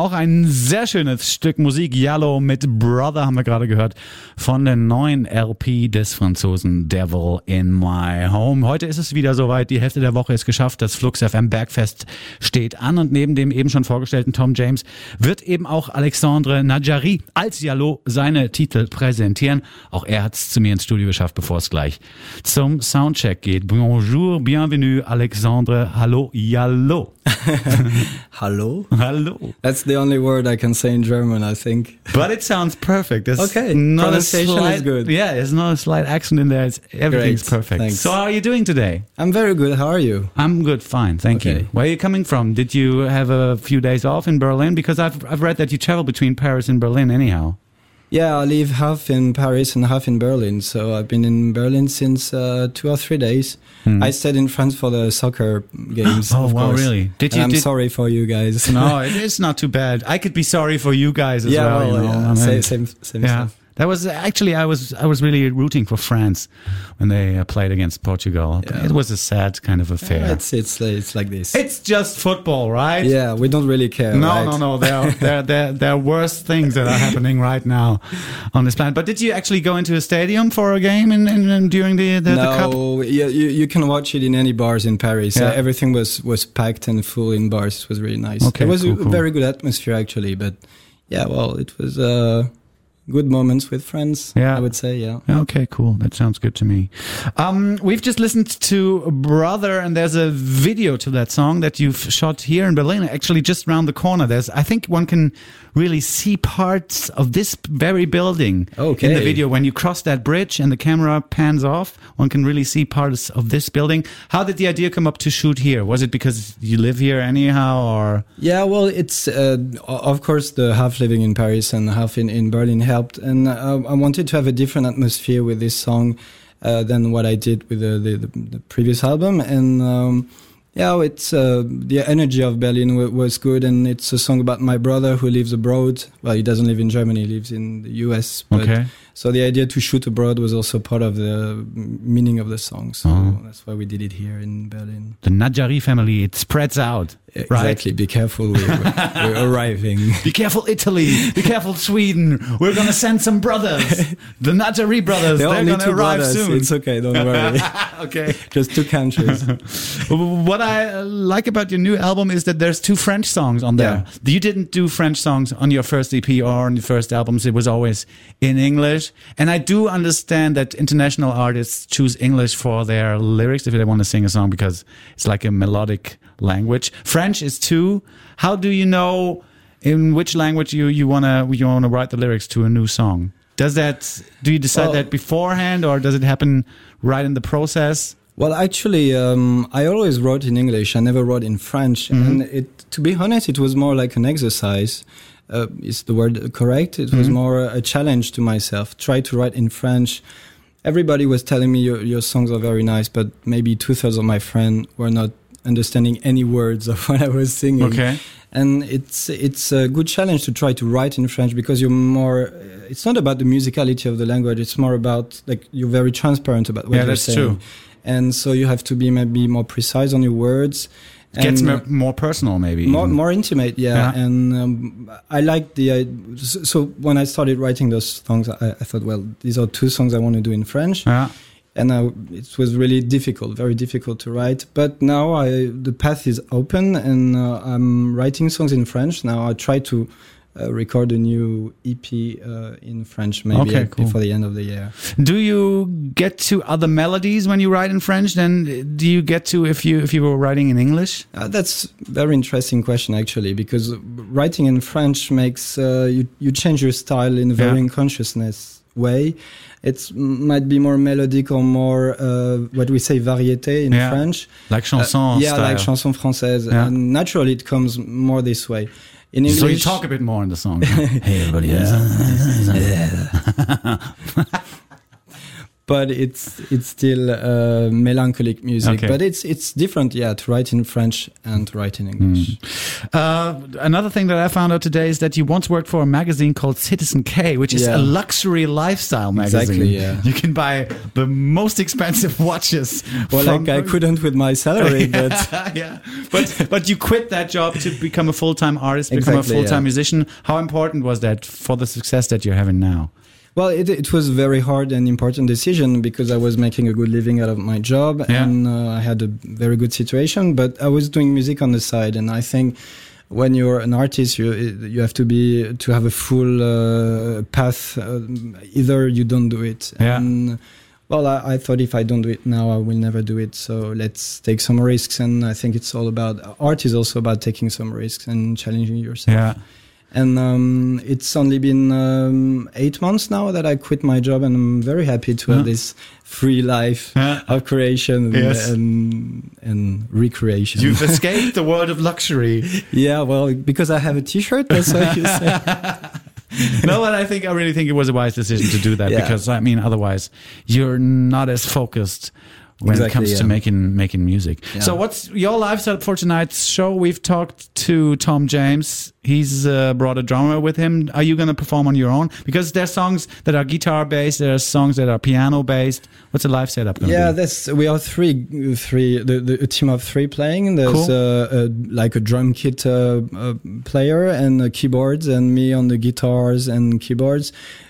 Auch ein sehr schönes Stück Musik. Yallo mit Brother haben wir gerade gehört von der neuen LP des Franzosen Devil in My Home. Heute ist es wieder soweit. Die Hälfte der Woche ist geschafft. Das Flux FM Bergfest steht an und neben dem eben schon vorgestellten Tom James wird eben auch Alexandre Nadjari als Yallo seine Titel präsentieren. Auch er hat es zu mir ins Studio geschafft, bevor es gleich zum Soundcheck geht. Bonjour, bienvenue, Alexandre. Hallo, Yallo. Hello? Hello. That's the only word I can say in German, I think. But it sounds perfect. There's okay, not pronunciation is good. Yeah, there's not a slight accent in there. Everything's Great. perfect. Thanks. So how are you doing today? I'm very good. How are you? I'm good, fine, thank Okay. you. Where are you coming from? Did you have a few days off in Berlin? Because I've read that you travel between Paris and Berlin anyhow. Yeah, I live half in Paris and half in Berlin. So I've been in Berlin since 2 or 3 days. I stayed in France for the soccer games. Oh, of wow, course. really? I'm sorry for you guys. No, it's not too bad. I could be sorry for you guys as yeah, well. well, You know? yeah. I mean, Same yeah. stuff. That was actually I was really rooting for France when they played against Portugal. Yeah. It was a sad kind of affair. Yeah, it's like this. It's just football, right? Yeah, we don't really care. No, right? no. There are worse things that are happening right now on this planet. But did you actually go into a stadium for a game during the cup? No, yeah, you can watch it in any bars in Paris. Yeah. Everything was packed and full in bars. It was really nice. Okay, it was cool. a very good atmosphere actually. But yeah, well, it was good moments with friends. Yeah. I would say. Yeah. Okay, cool. That sounds good to me. We've just listened to Brother, and there's a video to that song that you've shot here in Berlin, actually just around the corner. I think one can really see parts of this very building Okay. in the video. When you cross that bridge and the camera pans off, one can really see parts of this building. How did the idea come up to shoot here? Was it because you live here anyhow, or? Yeah, well, it's of course the half living in Paris and half in Berlin helped, and I wanted to have a different atmosphere with this song than what I did with the previous album, and yeah, it's the energy of Berlin was good, and it's a song about my brother who lives abroad. Well, he doesn't live in Germany; he lives in the US. But Okay. So the idea to shoot abroad was also part of the meaning of the song. So that's why we did it here in Berlin. The Nadjari family, it spreads out, right? Exactly. Be careful. We're arriving. Be careful, Italy. Be careful, Sweden. We're going to send some brothers. The Nadjari brothers. There are They're only going to two arrive brothers. soon. It's okay. Don't worry. Okay. Just 2 countries. What I like about your new album is that there's 2 French songs on there. Yeah. You didn't do French songs on your first EP or on your first albums. It was always in English. And I do understand that international artists choose English for their lyrics if they want to sing a song because it's like a melodic language. French is too. How do you know in which language you wanna write the lyrics to a new song? Do you decide that beforehand, or does it happen right in the process? Well, actually, I always wrote in English. I never wrote in French. And to be honest, it was more like an exercise. Is the word correct? It was more a challenge to myself. Try to write in French. Everybody was telling me your songs are very nice, but maybe 2/3 of my friends were not understanding any words of what I was singing. Okay. And it's a good challenge to try to write in French because you're more. It's not about the musicality of the language. It's more about you're very transparent about what you're saying. True. And so you have to be maybe more precise on your words. It gets more personal, maybe. More intimate, yeah. And I like so when I started writing those songs, I thought, well, these are 2 songs I want to do in French. Yeah. And it was really difficult, very difficult to write. But now the path is open, and I'm writing songs in French. Now I try to record a new EP in French, maybe before the end of the year. Do you get to other melodies when you write in French? Then do you get to if you were writing in English? That's a very interesting question, actually, because writing in French makes you change your style in a very unconsciousness way. It might be more melodic or more what we say variété in French, like chanson style. Like chanson française. And naturally, it comes more this way. In English, so you talk a bit more in the song. Hey, everybody. but it's still melancholic music. Okay. But it's different, to write in French and to write in English. Another thing that I found out today is that you once worked for a magazine called Citizen K, which is a luxury lifestyle magazine. Exactly, yeah. You can buy the most expensive watches. Well, I couldn't with my salary, but but you quit that job to become a full-time artist, become a full-time musician. How important was that for the success that you're having now? Well, it was a very hard and important decision because I was making a good living out of my job and I had a very good situation, but I was doing music on the side. And I think when you're an artist, you have to have a full path. Either you don't do it. Yeah. And, well, I thought if I don't do it now, I will never do it. So let's take some risks. And I think it's all about, art is also about taking some risks and challenging yourself. Yeah. And it's only been 8 months now that I quit my job, and I'm very happy to have this free life of creation and recreation. You've escaped the world of luxury. Yeah, well, because I have a T-shirt, that's what you say. No, but I really think it was a wise decision to do that because, I mean, otherwise you're not as focused when it comes to making music. Yeah. So what's your lifestyle for tonight's show? We've talked to Tom James. He's brought a drummer with him. Are you going to perform on your own? Because there's songs that are guitar based, there are songs that are piano based. What's the live setup going to be? We are a team of three playing. There's like a drum kit player and keyboards, and me on the guitars and keyboards.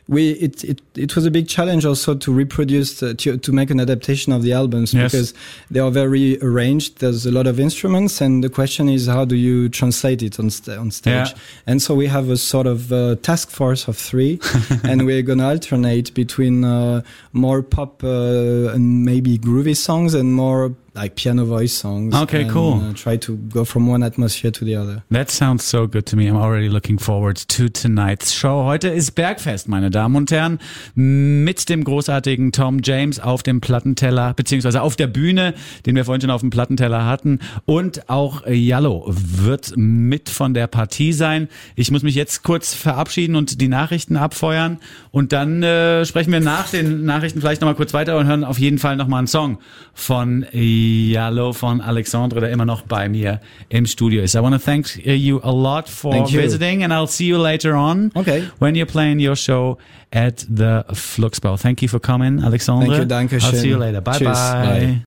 It was a big challenge also to reproduce, to make an adaptation of the albums because they are very arranged. There's a lot of instruments, and the question is, how do you translate it on stage? Yeah. And so we have a sort of task force of three, and we're going to alternate between more pop and maybe groovy songs and more like piano voice songs. Okay, and, cool. Try to go from one atmosphere to the other. That sounds so good to me. I'm already looking forward to tonight's show. Heute ist Bergfest, meine Damen und Herren, mit dem großartigen Tom James auf dem Plattenteller, beziehungsweise auf der Bühne, den wir vorhin schon auf dem Plattenteller hatten. Und auch Yallo wird mit von der Partie sein. Ich muss mich jetzt kurz verabschieden und die Nachrichten abfeuern. Und dann sprechen wir nach den Nachrichten vielleicht nochmal kurz weiter und hören auf jeden Fall nochmal einen Song von Yallo, von Alexandre, der immer noch bei mir im Studio ist. I want to thank you a lot for visiting, and I'll see you later on when you're playing your show at the Fluxbau. Thank you for coming, Alexandre. Thank you, danke schön. I'll see you later. Bye. Tschüss, bye.